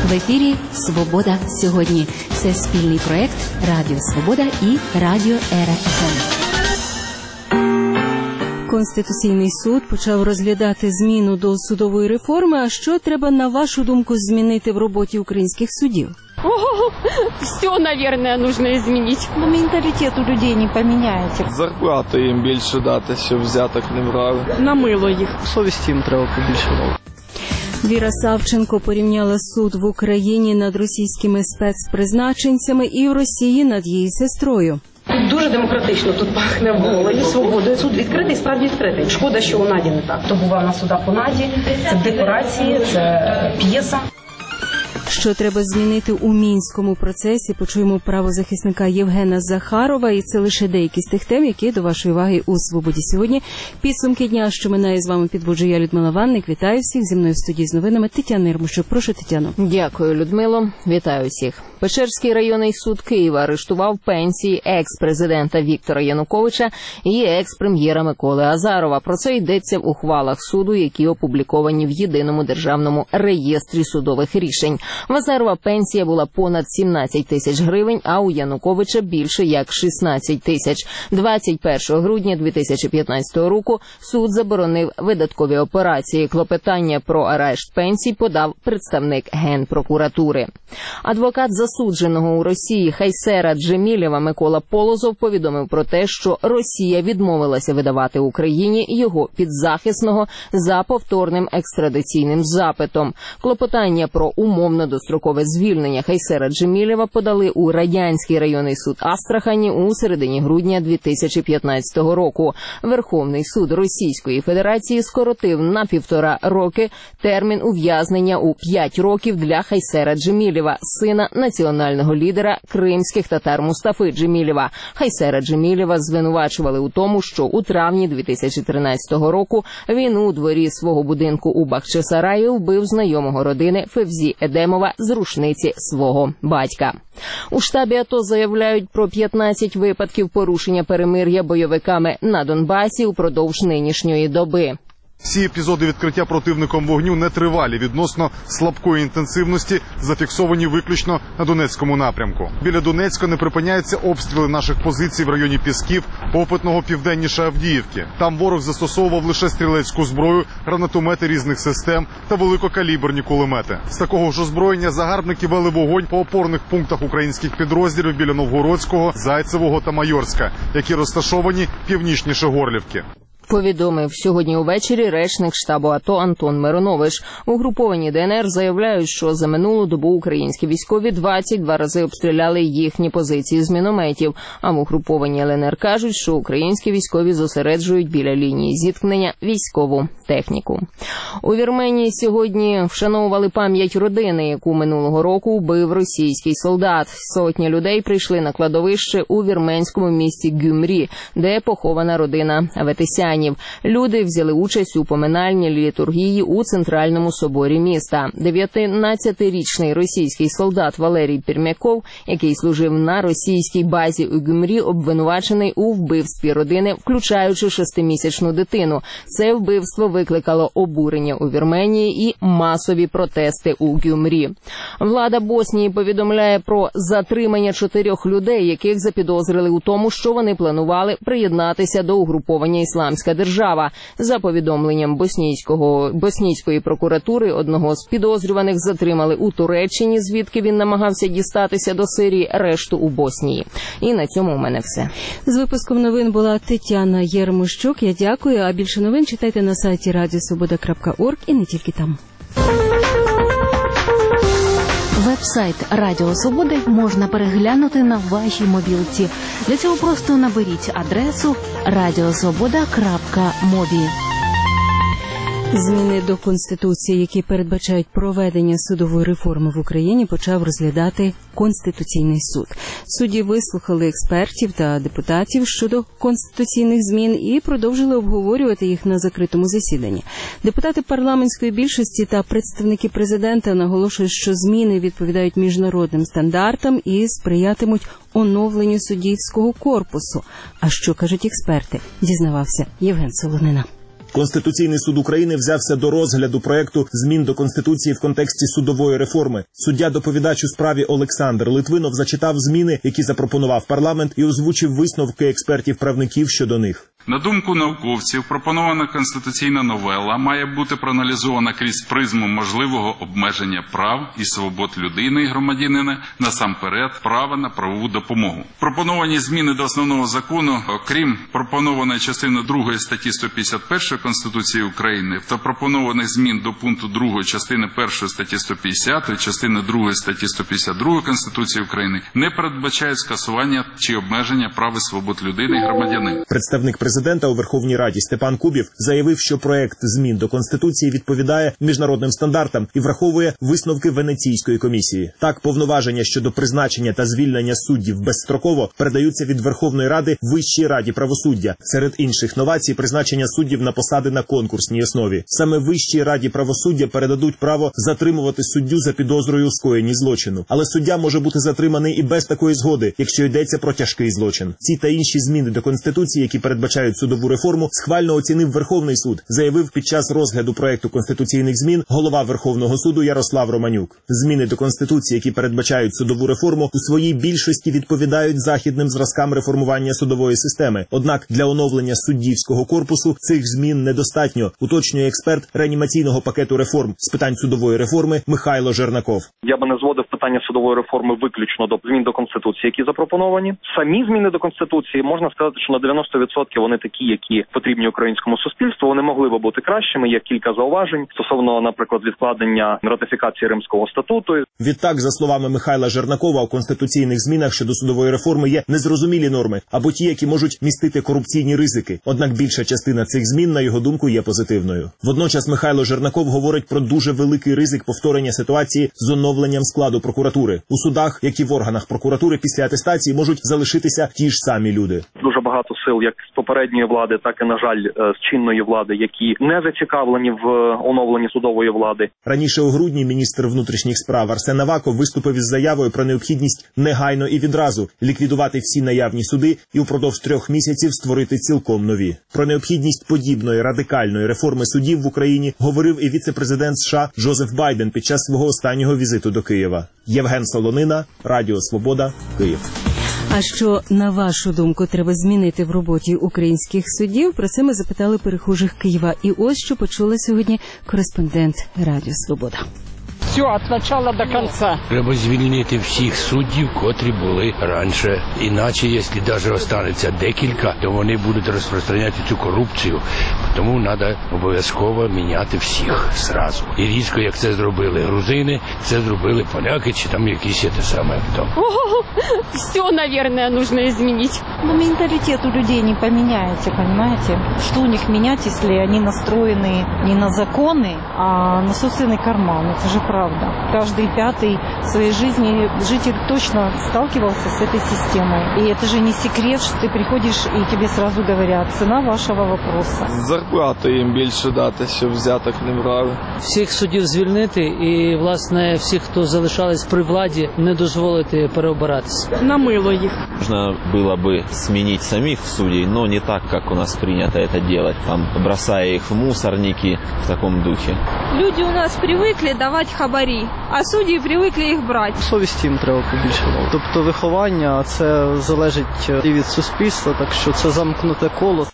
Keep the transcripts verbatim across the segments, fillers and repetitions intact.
В ефірі «Свобода сьогодні». Це спільний проєкт Радіо Свобода і Радіо Ера еф ем. Конституційний суд почав розглядати зміну до судової реформи. А що треба, на вашу думку, змінити в роботі українських судів? О, все, наверное, нужно изменить. Но менталитет у людей не поменяете. Зарплату їм більше дати, щоб взяток не брали. На мило їх. Совісті їм треба побільше дати. Віра Савченко порівняла суд в Україні над російськими спецпризначенцями і в Росії над її сестрою. Тут дуже демократично, тут пахне волею, свободою. Суд відкритий, справді відкритий. Шкода, що у Наді не так. Хто бував на судах у Наді, це декорації, це п'єса. Що треба змінити у мінському процесі, почуємо правозахисника Євгена Захарова. І це лише деякі з тих тем, які до вашої уваги у «Свободі сьогодні». Підсумки дня, що минає, з вами підводжу я, Людмила Ванник. Вітаю всіх. Зі мною в студії з новинами Тетяна Єрмощук. Прошу, Тетяно. Дякую, Людмило. Вітаю всіх. Печерський районний суд Києва арештував пенсії екс-президента Віктора Януковича і екс-прем'єра Миколи Азарова. Про це йдеться в ухвалах суду, які опубліковані в Єдиному державному реєстрі судових рішень. В Азарова пенсія була понад сімнадцять тисяч гривень, а у Януковича більше як шістнадцять тисяч. двадцять першого грудня дві тисячі п'ятнадцятого року суд заборонив видаткові операції. Клопотання про арешт пенсій подав представник Генпрокуратури. Адвокат засудженого у Росії Хайсера Джемілєва Микола Полозов повідомив про те, що Росія відмовилася видавати Україні його підзахисного за повторним екстрадиційним запитом. Клопотання про умовно дострокове звільнення Хайсера Джемілєва подали у Радянський районний суд Астрахані у середині грудня дві тисячі п'ятнадцятого року. Верховний суд Російської Федерації скоротив на півтора роки термін ув'язнення у п'ять років для Хайсера Джемілєва, сина національного лідера кримських татар Мустафи Джемілєва. Хайсера Джемілєва звинувачували у тому, що у травні дві тисячі тринадцятого року він у дворі свого будинку у Бахчисараї вбив знайомого родини Февзі Едемова з рушниці свого батька. У штабі АТО заявляють про п'ятнадцять випадків порушення перемир'я бойовиками на Донбасі упродовж нинішньої доби. Всі епізоди відкриття противником вогню нетривалі, відносно слабкої інтенсивності, зафіксовані виключно на Донецькому напрямку. Біля Донецька не припиняються обстріли наших позицій в районі Пісків, Опитного південніше Авдіївки. Там ворог застосовував лише стрілецьку зброю, гранатомети різних систем та великокаліберні кулемети. З такого ж озброєння загарбники вели вогонь по опорних пунктах українських підрозділів біля Новгородського, Зайцевого та Майорська, які розташовані північніше Горлівки. Повідомив сьогодні увечері речник штабу АТО Антон Миронович. Угруповані ДНР заявляють, що за минулу добу українські військові двадцять два рази обстріляли їхні позиції з мінометів. А в угруповані ЛНР кажуть, що українські військові зосереджують біля лінії зіткнення військову техніку. У Вірменії сьогодні вшановували пам'ять родини, яку минулого року вбив російський солдат. Сотні людей прийшли на кладовище у вірменському місті Гюмрі, де похована родина Аветисянів. Люди взяли участь у поминальній літургії у центральному соборі міста. дев'ятнадцятирічний російський солдат Валерій Пермяков, який служив на російській базі у Гюмрі, обвинувачений у вбивстві родини, включаючи шестимісячну дитину. Це вбивство викликало обурення у Вірменії і масові протести у Гюмрі. Влада Боснії повідомляє про затримання чотирьох людей, яких запідозрили у тому, що вони планували приєднатися до угруповання «Ісламська держава». За повідомленням боснійського, боснійської прокуратури, одного з підозрюваних затримали у Туреччині, звідки він намагався дістатися до Сирії, решту у Боснії. І на цьому у мене все. З випуском новин була Тетяна Єрмощук. Я дякую, а більше новин читайте на сайті радіо свобода крапка орг і не тільки там. Веб-сайт Радіо Свободи можна переглянути на вашій мобілці. Для цього просто наберіть адресу радіосвобода крапка мобі. Зміни до Конституції, які передбачають проведення судової реформи в Україні, почав розглядати Конституційний суд. Судді вислухали експертів та депутатів щодо конституційних змін і продовжили обговорювати їх на закритому засіданні. Депутати парламентської більшості та представники президента наголошують, що зміни відповідають міжнародним стандартам і сприятимуть оновленню суддівського корпусу. А що кажуть експерти, дізнавався Євген Солонина. Конституційний суд України взявся до розгляду проекту змін до Конституції в контексті судової реформи. Суддя-доповідач у справі Олександр Литвинов зачитав зміни, які запропонував парламент, і озвучив висновки експертів-правників щодо них. На думку науковців, пропонована конституційна новела має бути проаналізована крізь призму можливого обмеження прав і свобод людини і громадянина, насамперед права на правову допомогу. Пропоновані зміни до основного закону, окрім пропонованої частини другої статті сто п'ятдесят першої Конституції України та пропонованих змін до пункту другої частини першої статті сто п'ятдесят, частини другої статті сто п'ятдесят два Конституції України, не передбачають скасування чи обмеження прав і свобод людини і громадянина. Представник президента у Верховній Раді Степан Кубів заявив, що проект змін до Конституції відповідає міжнародним стандартам і враховує висновки Венеційської комісії. Так, повноваження щодо призначення та звільнення суддів безстроково передаються від Верховної Ради Вищій Раді правосуддя. Серед інших новацій – призначення суддів на посади на конкурсній основі. Саме Вищій Раді правосуддя передадуть право затримувати суддю за підозрою у скоєнні злочину. Але суддя може бути затриманий і без такої згоди, якщо йдеться про тяжкий злочин. Ці та інші зміни до Конституції, які передбачають судову реформу, схвально оцінив Верховний суд, заявив під час розгляду проекту конституційних змін голова Верховного суду Ярослав Романюк. Зміни до Конституції, які передбачають судову реформу, у своїй більшості відповідають західним зразкам реформування судової системи. Однак для оновлення суддівського корпусу цих змін недостатньо, уточнює експерт реанімаційного пакету реформ з питань судової реформи Михайло Жернаков. Я би не зводив питання судової реформи виключно до змін до Конституції, які запропоновані. Самі зміни до Конституції, можна сказати, що на дев'яносто відсотків вони такі, які потрібні українському суспільству. Вони могли би бути кращими. Є кілька зауважень стосовно, наприклад, відкладення ратифікації Римського статуту. Відтак, за словами Михайла Жернакова, у конституційних змінах щодо судової реформи є незрозумілі норми або ті, які можуть містити корупційні ризики. Однак більша частина цих змін, на його думку, є позитивною. Водночас Михайло Жернаков говорить про дуже великий ризик повторення ситуації з оновленням складу прокуратури. У судах, як і в органах прокуратури, після атестації можуть залишитися ті ж самі люди. Дуже багато сил, як з попередньої влади, так і, на жаль, з чинної влади, які не зацікавлені в оновленні судової влади. Раніше у грудні міністр внутрішніх справ Арсен Аваков виступив із заявою про необхідність негайно і відразу ліквідувати всі наявні суди і упродовж трьох місяців створити цілком нові. Про необхідність подібної радикальної реформи судів в Україні говорив і віце-президент США Джозеф Байден під час свого останнього візиту до Києва. Євген Солонина, Радіо Свобода, Київ. А що, на вашу думку, треба змінити в роботі українських суддів? Про це ми запитали перехожих Києва. І ось що почула сьогодні кореспондент Радіо Свобода. Все, від початку до кінця. Треба звільнити всіх суддів, котрі були раніше. Іначе, якщо навіть останеться декілька, то вони будуть розпространяти цю корупцію. Тому треба обов'язково міняти всіх зразу. І різко, як це зробили грузини, це зробили поляки, чи там якісь те саме. Ого, все, мабуть, потрібно змінити. Но менталитет у людей не поменяете, понимаете? Что у них менять, если они настроены не на законы, а на собственный карман? Это же правда. Каждый пятый в своей жизни житель точно сталкивался с этой системой. И это же не секрет, что ты приходишь и тебе сразу говорят, цена вашего вопроса. Зарплату їм більше дати, щоб взяток не брали. Всіх суддів звільнити і, власне, всіх, хто залишались при владі, не дозволити переобиратися. На мило їх. Нужно было бы сменить самих судей, но не так, как у нас принято это делать, там, бросая их в мусорники в таком духе. Люди у нас привикли давати хабарі, а судді привикли їх брати. Совісті їм треба побільше. Тобто виховання, це залежить і від суспільства, так що це замкнуте коло.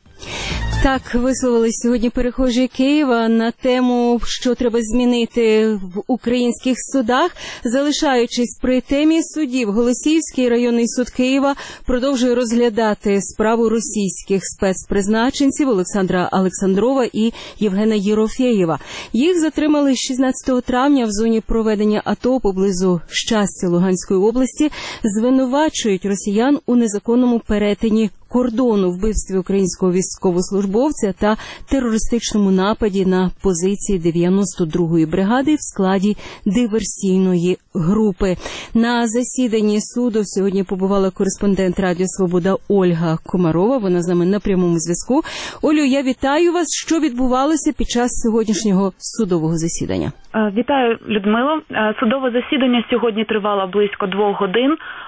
Так висловились сьогодні перехожі Києва на тему, що треба змінити в українських судах. Залишаючись при темі суддів, Голосіївський районний суд Києва продовжує розглядати справу російських спецпризначенців Олександра Олександрова і Євгена Єрофєєва. Їх затримали шістнадцятого травня в зоні проведення АТО поблизу Щастя Луганської області. Звинувачують росіян у незаконному перетині кордону, вбивстві українського військовослужбовця та терористичному нападі на позиції дев'яносто другої бригади в складі диверсійної групи. На засіданні суду сьогодні побувала кореспондент Радіо Свобода Ольга Комарова. Вона з нами на прямому зв'язку. Олю, я вітаю вас. Що відбувалося під час сьогоднішнього судового засідання? Вітаю, Людмило. Судове засідання сьогодні тривало близько двох годин.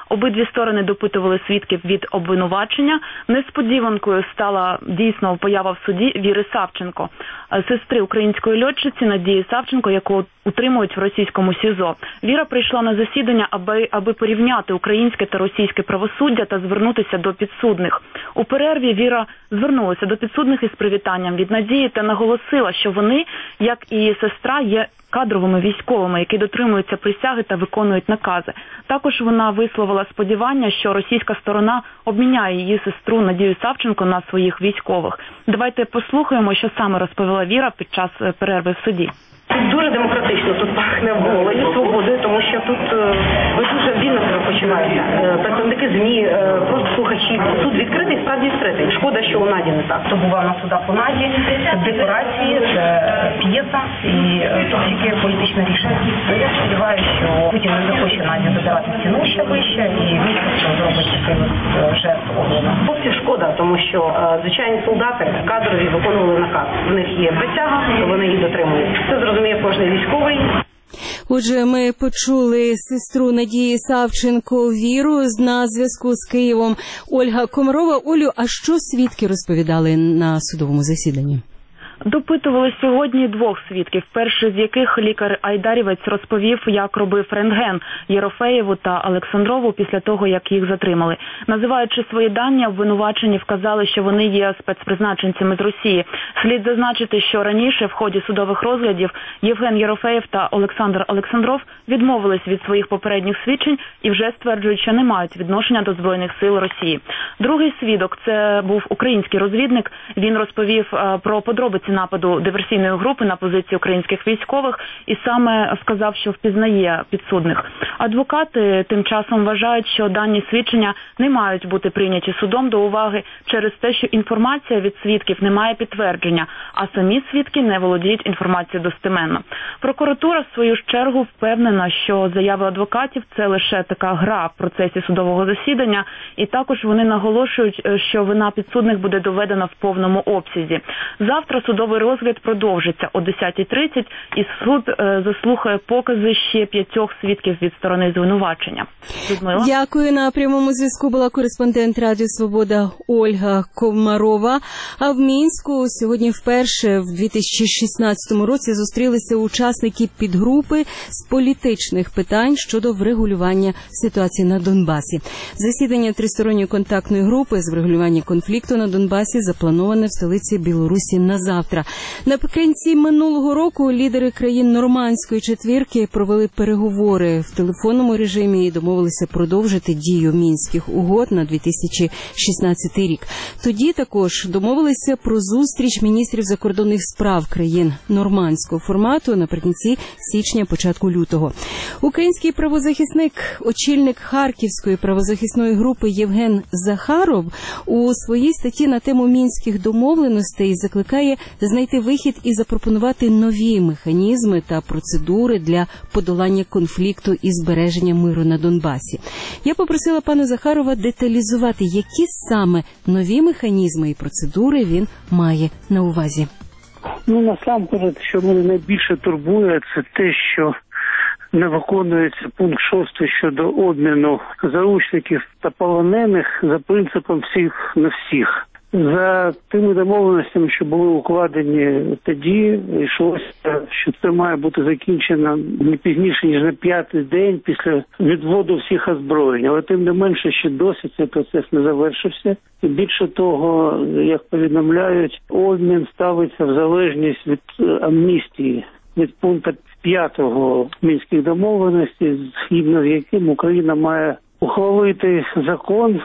Обидві сторони допитували свідків від обвинувачення. Несподіванкою стала дійсно поява в суді Віри Савченко, сестри української льотчиці Надії Савченко, яку утримують в російському СІЗО. Віра прийшла на засідання, аби, аби порівняти українське та російське правосуддя та звернутися до підсудних. У перерві Віра звернулася до підсудних із привітанням від Надії та наголосила, що вони, як і її сестра, є кадровими військовими, які дотримуються присяги та виконують накази. Також вона висловила сподівання, що російська сторона обміняє її сестру Надію Савченко на своїх військових. Давайте послухаємо, що саме розповіла Віра під час перерви в суді. Тут дуже демократично, тут пахне волею, свободою, тому що тут ви дуже вільно себе почуваєте. Представники ЗМІ, просто слухачі. Суд відкритий, справді відкритий. Шкода, що у Наді не так. Хто бував на судах у Наді, це декорації, це п'єса і тут тільки політичне рішення. Я сподіваюся, що Путін не захоче Наді забирати ціну ще вище і місяць зробить такий жест огляду. Хлопці шкода, тому що звичайні солдати кадрові виконували наказ. У них є присяга, то вони її дотримують. Це зрозуміє кожен військовий. Отже, ми почули сестру Надії Савченко Віру на зв'язку з Києвом. Ольга Комарова. Олю, а що свідки розповідали на судовому засіданні? Допитували сьогодні двох свідків, перший з яких лікар Айдарівець розповів, як робив рентген Єрофеєву та Олександрову після того, як їх затримали. Називаючи свої дані, обвинувачені вказали, що вони є спецпризначенцями з Росії. Слід зазначити, що раніше в ході судових розглядів Євген Єрофеєв та Олександр Олександров відмовились від своїх попередніх свідчень і вже стверджують, що не мають відношення до Збройних сил Росії. Другий свідок – це був український розвідник. Він розповів про подробиці нападу диверсійної групи на позиції українських військових і саме сказав, що впізнає підсудних. Адвокати тим часом вважають, що дані свідчення не мають бути прийняті судом до уваги через те, що інформація від свідків не має підтвердження, а самі свідки не володіють інформацією достеменно. Прокуратура, в свою чергу, впевнена, що заяви адвокатів – це лише така гра в процесі судового засідання, і також вони наголошують, що вина підсудних буде доведена в повному обсязі. Завтра судовий розгляд продовжиться о десятій тридцять, і суд е, заслухає покази ще п'ятьох свідків від сторони звинувачення. Людмила? Дякую. На прямому зв'язку була кореспондент Радіо Свобода Ольга Комарова. А в Мінську сьогодні вперше в дві тисячі шістнадцятому році зустрілися учасники підгрупи з політичних питань щодо врегулювання ситуації на Донбасі. Засідання тристоронньої контактної групи з врегулювання конфлікту на Донбасі заплановане в столиці Білорусі на завтра. Наприкінці минулого року лідери країн Нормандської четвірки провели переговори в телефонному режимі і домовилися продовжити дію мінських угод на дві тисячі шістнадцятий рік. Тоді також домовилися про зустріч міністрів закордонних справ країн нормандського формату наприкінці січня, початку лютого. Український правозахисник, очільник Харківської правозахисної групи Євген Захаров у своїй статті на тему мінських домовленостей закликає знайти вихід і запропонувати нові механізми та процедури для подолання конфлікту і збереження миру на Донбасі. Я попросила пана Захарова деталізувати, які саме нові механізми і процедури він має на увазі. Ну, насамперед, що мене найбільше турбує, це те, що не виконується пункт шостий щодо обміну заручників та полонених за принципом всіх на всіх. За тими домовленостями, що були укладені тоді, йшлося, що це має бути закінчено не пізніше, ніж на п'ятий день після відводу всіх озброєнь. Але тим не менше, ще досі цей процес не завершився. І більше того, як повідомляють, обмін ставиться в залежність від амністії, від пункту п'ятого мінських домовленостей, згідно з яким Україна має ухвалити закон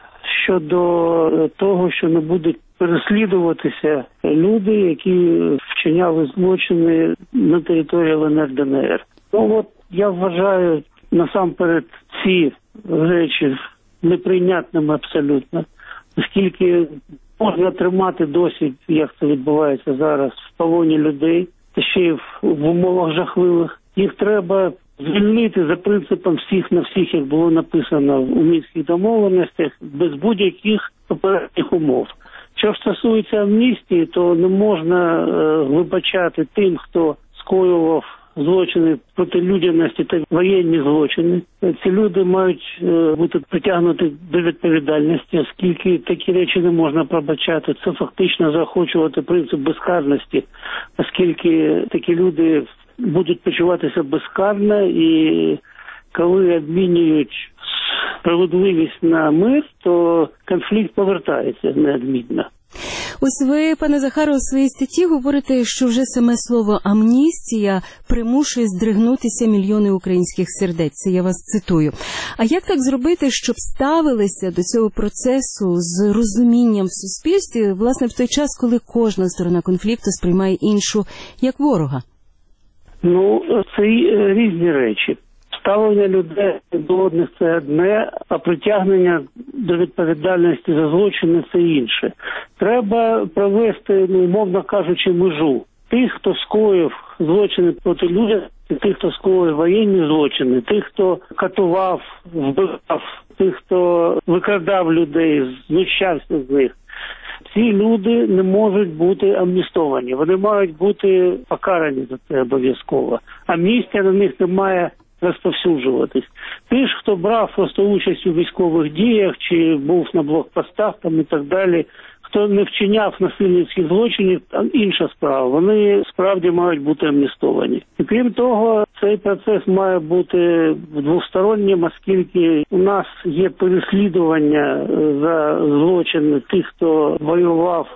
щодо того, що не будуть переслідуватися люди, які вчиняли злочини на території Л Н Р Д Н Р. Ну от я вважаю насамперед ці речі неприйнятними абсолютно, оскільки можна тримати досі, як це відбувається зараз, в полоні людей, та ще й в, в умовах жахливих. Їх треба звільнити за принципом всіх на всіх, як було написано у мінських домовленостях, без будь-яких попередніх умов. Що ж стосується амністії, то не можна е, вибачати тим, хто скоював злочини проти людяності та воєнні злочини. Ці люди мають бути притягнуті до відповідальності, оскільки такі речі не можна пробачати. Це фактично заохочувати принцип безкарності, оскільки такі люди будуть почуватися безкарно, і коли обмінюють справедливість на мир, то конфлікт повертається неодмінно. Ось ви, пане Захаро, у своїй статті говорите, що вже саме слово «амністія» примушує здригнутися мільйони українських сердець. Це я вас цитую. А як так зробити, щоб ставилися до цього процесу з розумінням в суспільстві, власне, в той час, коли кожна сторона конфлікту сприймає іншу як ворога? Ну, це різні речі. Ставлення людей до одних – це одне, а притягнення до відповідальності за злочини – це інше. Треба провести, ну, умовно кажучи, межу. Тих, хто скоїв злочини проти людяності, тих, хто скоїв воєнні злочини, тих, хто катував, вбивав, тих, хто викрадав людей, знущався з них. Ці люди не можуть бути амністовані. Вони мають бути покарані за це обов'язково. Амністія на них не має розповсюджуватись. Ті ж, хто брав просто участь у військових діях, чи був на блокпостах там і так далі, хто не вчиняв насильницьких злочинів, там інша справа. Вони справді мають бути амністовані. І крім того, цей процес має бути двостороннім, оскільки у нас є переслідування за злочини тих, хто воював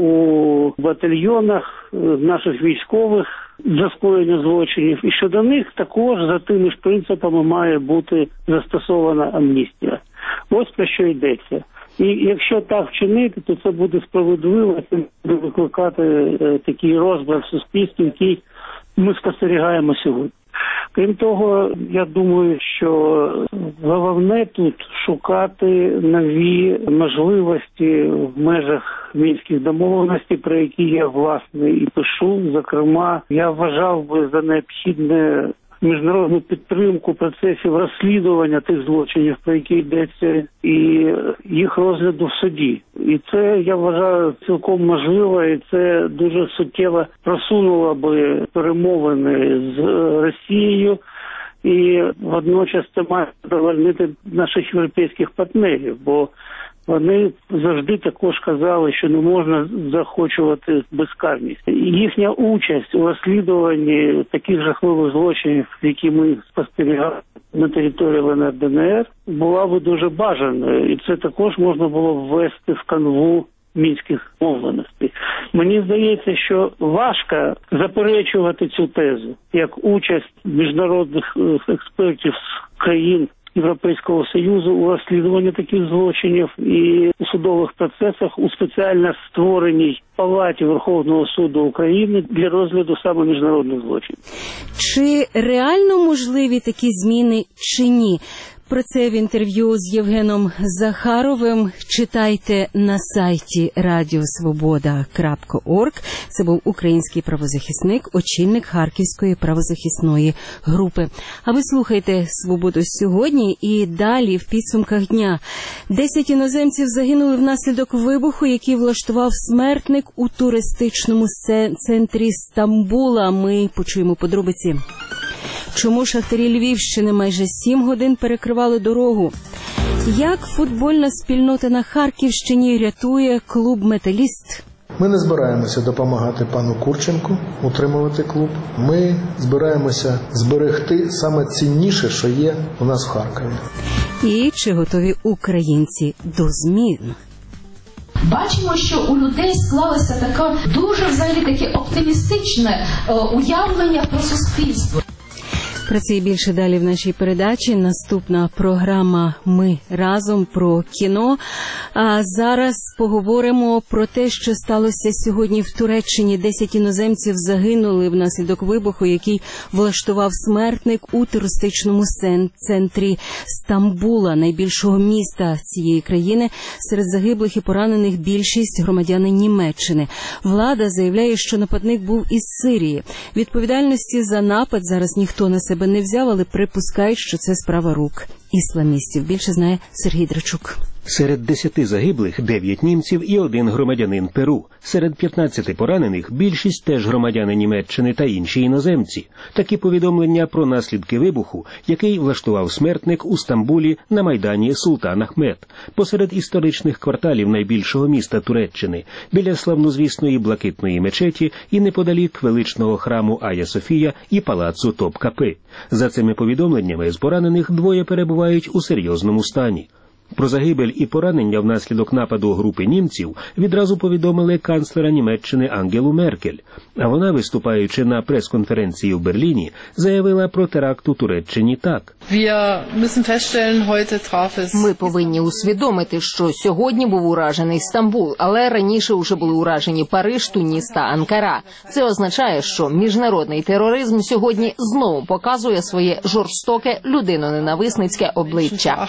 у батальйонах наших військових за скоєння злочинів, і щодо них також за тими ж принципами має бути застосована амністія. Ось про що йдеться. І якщо так вчинити, то це буде справедливо, це буде викликати е, такий розбрат в суспільстві, який ми спостерігаємо сьогодні. Крім того, я думаю, що головне тут шукати нові можливості в межах мінських домовленостей, про які я, власне, і пишу. Зокрема, я вважав би за необхідне міжнародну підтримку процесів розслідування тих злочинів, про які йдеться, і їх розгляду в суді. І це, я вважаю, цілком можливо, і це дуже суттєво просунуло би перемовини з Росією, і водночас це має задовольнити наших європейських партнерів, бо вони завжди також казали, що не можна захочувати безкарність. Їхня участь у розслідуванні таких жахливих злочинів, які ми спостерігали на території ел ен ер де ен ер, була би дуже бажаною. І це також можна було ввести в канву мінських домовленостей. Мені здається, що важко заперечувати цю тезу, як участь міжнародних експертів з країн Європейського Союзу у розслідуванні таких злочинів і у судових процесах у спеціально створеній палаті Верховного суду України для розгляду саме міжнародних злочинів. Чи реально можливі такі зміни, чи ні? Про це в інтерв'ю з Євгеном Захаровим читайте на сайті радіо свобода крапка орг. Це був український правозахисник, очільник Харківської правозахисної групи. А ви слухайте «Свободу сьогодні» і далі в підсумках дня. Десять іноземців загинули внаслідок вибуху, який влаштував смертник у туристичному центрі Стамбула. Ми почуємо подробиці. Чому шахтарі Львівщини майже сім годин перекривали дорогу? Як футбольна спільнота на Харківщині рятує клуб «Металіст»? Ми не збираємося допомагати пану Курченку утримувати клуб. Ми збираємося зберегти саме цінніше, що є у нас в Харкові. І чи готові українці до змін? Бачимо, що у людей склалося таке дуже взагалі таке оптимістичне е, уявлення про суспільство. Про це і більше далі в нашій передачі. Наступна програма «Ми разом» про кіно. А зараз поговоримо про те, що сталося сьогодні в Туреччині. Десять іноземців загинули внаслідок вибуху, який влаштував смертник у туристичному центрі Стамбула, найбільшого міста цієї країни. Серед загиблих і поранених більшість громадяни Німеччини. Влада заявляє, що нападник був із Сирії. Відповідальності за напад зараз ніхто на себе не взяв, але припускають, що це справа рук ісламістів. Більше знає Сергій Драчук. Серед десяти загиблих – дев'ять німців і один громадянин Перу. Серед п'ятнадцяти поранених – більшість теж громадяни Німеччини та інші іноземці. Такі повідомлення про наслідки вибуху, який влаштував смертник у Стамбулі на майдані Султан Ахмед, посеред історичних кварталів найбільшого міста Туреччини, біля славнозвісної Блакитної мечеті і неподалік величного храму Ая Софія і палацу Топкапи. За цими повідомленнями з поранених двоє перебувають у серйозному стані. Про загибель і поранення внаслідок нападу групи німців відразу повідомили канцлера Німеччини Ангелу Меркель. А вона, виступаючи на прес-конференції в Берліні, заявила про теракт у Туреччині так. Ми повинні усвідомити, що сьогодні був уражений Стамбул, але раніше вже були уражені Париж, Туніс та Анкара. Це означає, що міжнародний тероризм сьогодні знову показує своє жорстоке людиноненависницьке обличчя.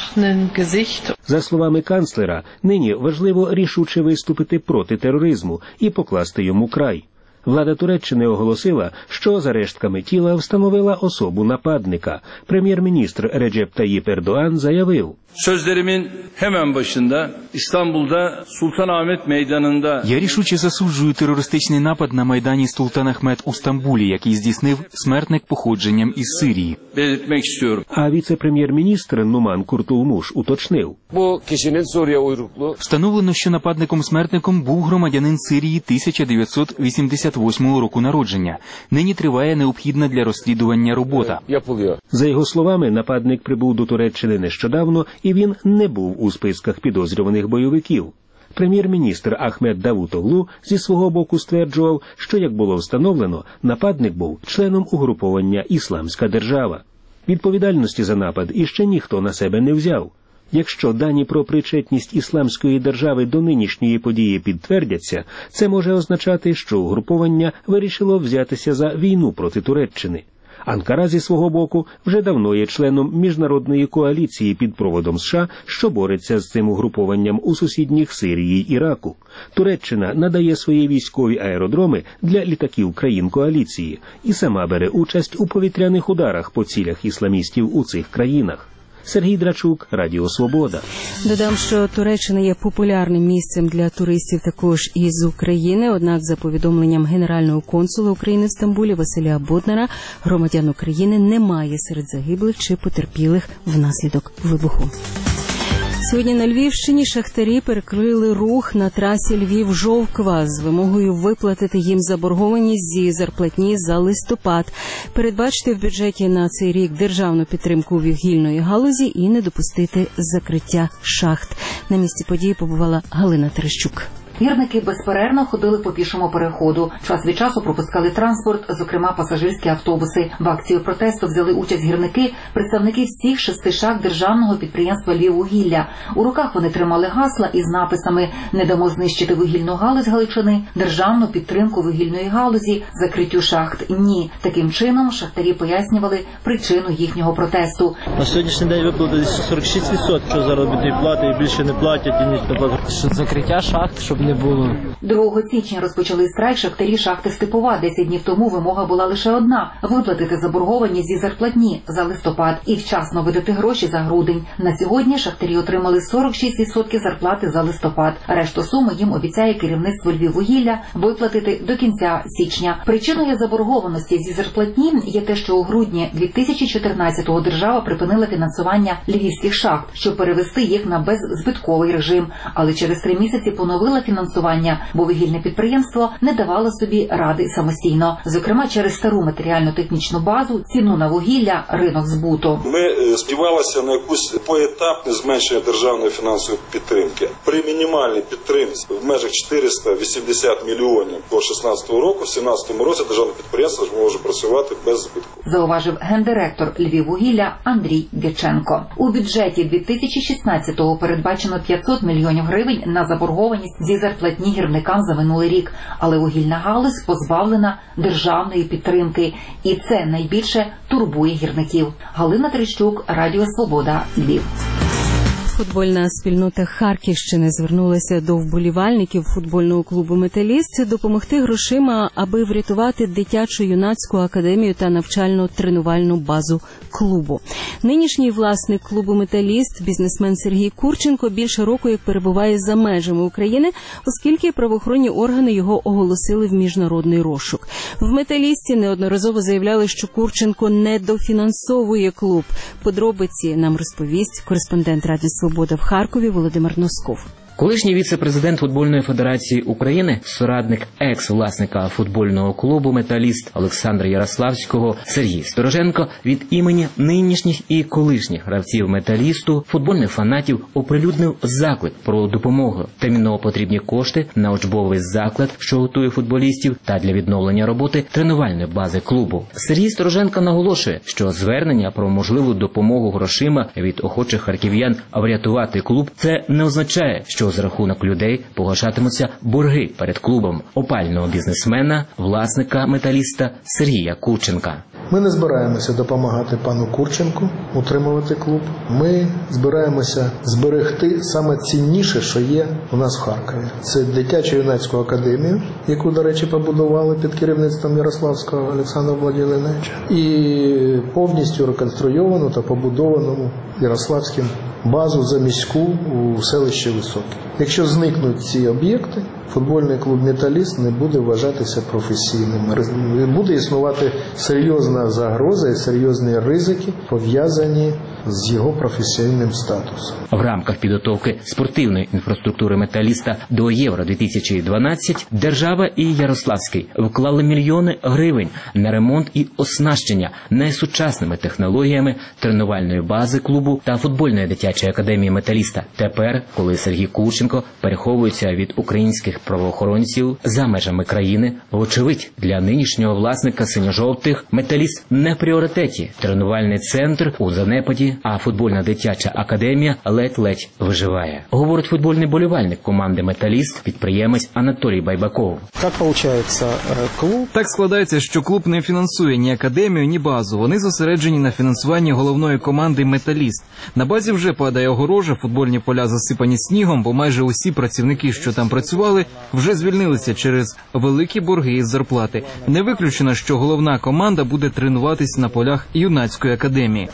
За словами канцлера, нині важливо рішуче виступити проти тероризму і покласти йому край. Влада Туреччини оголосила, що за рештками тіла встановила особу нападника. Прем'єр-міністр Реджеп Таyyip Erdoğan заявив: Sözlerimin hemen başında İstanbul'da Sultanahmet Meydanı'nda Я рішуче засуджую терористичний напад на майдані Султан Ахмед у Стамбулі, який здійснив смертник походженням із Сирії. belirtmek istiyorum. А віце-прем'єр-міністр Нуман Куртулмуш уточнив: Bu kişinin Suriye uyruklu. Встановлено, що нападником-смертником був громадянин Сирії тисяча дев'ятсот вісімдесят восьмого року народження. Нині триває необхідна для розслідування робота. За його словами, нападник прибув до Туреччини нещодавно, і він не був у списках підозрюваних бойовиків. Прем'єр-міністр Ахмед Давутоглу зі свого боку стверджував, що, як було встановлено, нападник був членом угруповання «Ісламська держава». Відповідальності за напад іще ніхто на себе не взяв. Якщо дані про причетність Ісламської держави до нинішньої події підтвердяться, це може означати, що угруповання вирішило взятися за війну проти Туреччини. Анкара зі свого боку вже давно є членом міжнародної коаліції під проводом США, що бореться з цим угрупованням у сусідніх Сирії й Іраку. Туреччина надає свої військові аеродроми для літаків країн коаліції і сама бере участь у повітряних ударах по цілях ісламістів у цих країнах. Сергій Драчук, Радіо Свобода. Додам, що Туреччина є популярним місцем для туристів також із України. Однак, за повідомленням генерального консула України в Стамбулі Василя Боднара, громадян України немає серед загиблих чи потерпілих внаслідок вибуху. Сьогодні на Львівщині шахтарі перекрили рух на трасі Львів-Жовква з вимогою виплатити їм заборгованість зі зарплатні за листопад, передбачити в бюджеті на цей рік державну підтримку вугільної галузі і не допустити закриття шахт. На місці події побувала Галина Терещук. Гірники безперервно ходили по пішому переходу. Час від часу пропускали транспорт, зокрема пасажирські автобуси. В акцію протесту взяли участь гірники, представники всіх шести шахт державного підприємства «Львіввугілля». У руках вони тримали гасла із написами «Не дамо знищити вугільну галузь Галичини», «Державну підтримку вугільної галузі», «Закриттю шахт» – ні. Таким чином шахтарі пояснювали причину їхнього протесту. На сьогоднішній день виплатили сорок шість відсотків заробітної плати і більше не платять і ніхто не платить. Закриття шахт, щоб не було. другого січня розпочали страйк шахтарі шахти Степова. Десять днів тому вимога була лише одна – виплатити заборгованість зі зарплатні за листопад і вчасно видати гроші за грудень. На сьогодні шахтарі отримали сорок шість відсотків зарплати за листопад. Решту суми їм обіцяє керівництво Львіввугілля виплатити до кінця січня. Причиною заборгованості зі зарплатні є те, що у грудні дві тисячі чотирнадцятого держава припинила фінансування львівських шахт, щоб перевести їх на беззбитковий режим. Але через три місяці поновила фінансування, бо вугільне підприємство не давало собі ради самостійно. Зокрема, через стару матеріально-технічну базу, ціну на вугілля, ринок збуту. Ми сподівалися на якусь поетапне зменшення державної фінансової підтримки. При мінімальній підтримці в межах чотириста вісімдесят мільйонів до шістнадцятого року, в сімнадцятому році державне підприємство може працювати без збитку. Зауважив гендиректор Львіввугілля Андрій Дяченко. У бюджеті дві тисячі шістнадцятого передбачено п'ятсот мільйонів гривень на заборгованість зі зарплатні гірникам за минулий рік, але вугільна галузь позбавлена державної підтримки. І це найбільше турбує гірників. Галина Терещук, Радіо Свобода, Львів. Футбольна спільнота Харківщини звернулася до вболівальників футбольного клубу «Металіст» допомогти грошима, аби врятувати дитячо-юнацьку академію та навчально-тренувальну базу клубу. Нинішній власник клубу «Металіст», бізнесмен Сергій Курченко, більше року як перебуває за межами України, оскільки правоохоронні органи його оголосили в міжнародний розшук. В «Металісті» неодноразово заявляли, що Курченко недофінансовує клуб. Подробиці нам розповість кореспондент Радіо Свобода в Харкові Володимир Носков. Колишній віце-президент Футбольної федерації України, соратник екс-власника футбольного клубу «Металіст» Олександра Ярославського Сергій Стороженко від імені нинішніх і колишніх гравців «Металісту», футбольних фанатів оприлюднив заклик про допомогу. Терміново потрібні кошти на учбовий заклад, що готує футболістів, та для відновлення роботи тренувальної бази клубу. Сергій Стороженко наголошує, що звернення про можливу допомогу грошима від охочих харків'ян врятувати клуб – це не означає, що за рахунок людей погашатимуться борги перед клубом опального бізнесмена, власника «Металіста» Сергія Курченка. Ми не збираємося допомагати пану Курченку утримувати клуб. Ми збираємося зберегти саме цінніше, що є у нас в Харкові. Це дитячо-юнацьку академію, яку, до речі, побудували під керівництвом Ярославського Олександра Владимировича, і повністю реконструйовану та побудовану Ярославським базу заміську у селищі Високе. Якщо зникнуть ці об'єкти, футбольний клуб «Металіст» не буде вважатися професійним. Буде існувати серйозна загроза і серйозні ризики, пов'язані з його професійним статусом. В рамках підготовки спортивної інфраструктури «Металіста» до Євро дві тисячі дванадцять держава і Ярославський вклали мільйони гривень на ремонт і оснащення найсучасними технологіями тренувальної бази клубу та футбольної дитячої академії «Металіста». Тепер, коли Сергій Курченко переховується від українських правоохоронців за межами країни, вочевидь, для нинішнього власника синьо-жовтих «Металіст» не в пріоритеті. Тренувальний центр у занепаді, а футбольна дитяча академія ледь-ледь виживає. Говорить футбольний болівальник команди «Металіст», підприємець Анатолій Байбаков. Як виходить клуб? Так складається, що клуб не фінансує ні академію, ні базу. Вони зосереджені на фінансуванні головної команди «Металіст». На базі вже падає огорожа, футбольні поля засипані снігом, бо майже усі працівники, що там працювали, вже звільнилися через великі борги із зарплати. Не виключено, що головна команда буде тренуватись на полях юнацької академії.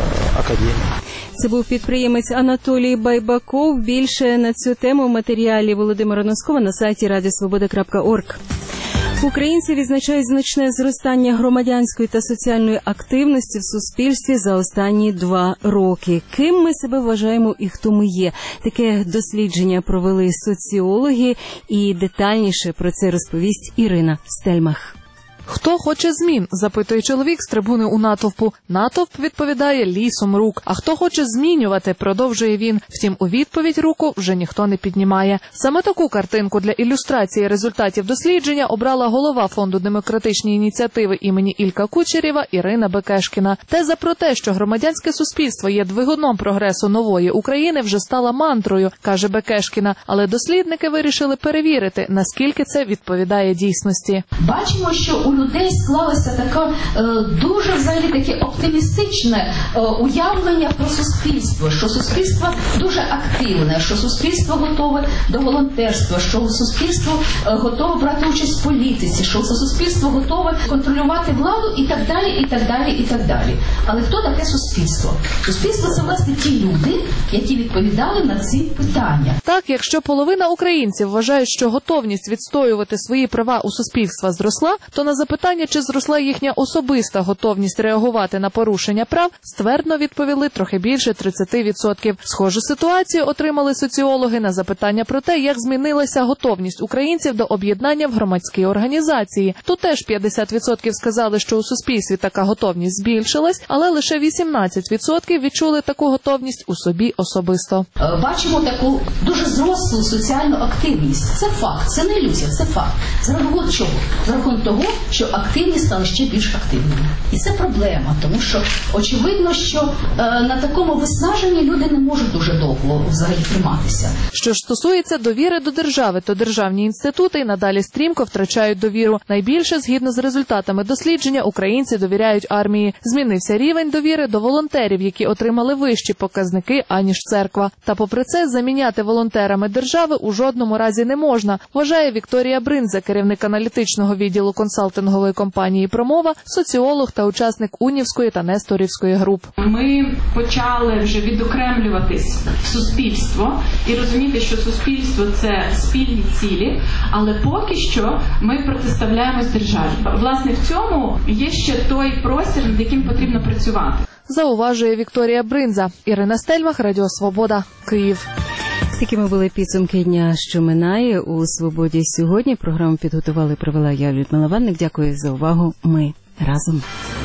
Це був підприємець Анатолій Байбаков. Більше на цю тему в матеріалі Володимира Носкова на сайті радіосвобода крапка орг. Українці відзначають значне зростання громадянської та соціальної активності в суспільстві за останні два роки. Ким ми себе вважаємо і хто ми є? Таке дослідження провели соціологи, і детальніше про це розповість Ірина Стельмах. «Хто хоче змін?» – запитує чоловік з трибуни у натовпу. Натовп відповідає лісом рук. «А хто хоче змінювати?» – продовжує він. Втім, у відповідь руку вже ніхто не піднімає. Саме таку картинку для ілюстрації результатів дослідження обрала голова Фонду демократичні ініціативи імені Ілька Кучерєва Ірина Бекешкіна. Теза про те, що громадянське суспільство є двигуном прогресу нової України, вже стала мантрою, каже Бекешкіна. Але дослідники вирішили перевірити, наскільки це відповідає дійсності. Бачимо, що у людей склалося таке е, дуже взагалі таке оптимістичне е, уявлення про суспільство, що суспільство дуже активне, що суспільство готове до волонтерства, що суспільство е, готове брати участь в політиці, що суспільство готове контролювати владу і так далі, і так далі, і так далі. Але хто таке суспільство? Суспільство – це, власне, ті люди, які відповідали на ці питання. Так, якщо половина українців вважають, що готовність відстоювати свої права у суспільства зросла, то на запитання, чи зросла їхня особиста готовність реагувати на порушення прав, ствердно відповіли трохи більше тридцять відсотків. Схожу ситуацію отримали соціологи на запитання про те, як змінилася готовність українців до об'єднання в громадські організації. Тут теж п'ятдесят відсотків сказали, що у суспільстві така готовність збільшилась, але лише вісімнадцять відсотків відчули таку готовність у собі особисто. Бачимо таку дуже зрослу соціальну активність. Це факт, це не ілюзія, це факт. За рахунок чого? За рахунок того, що активні стали ще більш активними. І це проблема, тому тому що очевидно, що е, на такому виснаженні люди не можуть дуже довго взагалі триматися. Що ж стосується довіри до держави, то державні інститути й надалі стрімко втрачають довіру. Найбільше, згідно з результатами дослідження, українці довіряють армії. Змінився рівень довіри до волонтерів, які отримали вищі показники, аніж церква. Та попри це, заміняти волонтерами держави у жодному разі не можна, вважає Вікторія Бринза, керівник аналітичного відділу консалтингової компанії «Промова», соціолог та учасник Унівської та Несторівської груп. Ми почали вже відокремлюватись в суспільство і розуміти, що суспільство – це спільні цілі, але поки що ми протиставляємось державі. Власне, в цьому є ще той простір, над яким потрібно працювати. Зауважує Вікторія Бринза. Ірина Стельмах, Радіо Свобода, Київ. Такими були підсумки дня, що минає у «Свободі» сьогодні. Програму підготували і провела я, Людмила Ванник. Дякую за увагу. Ми разом.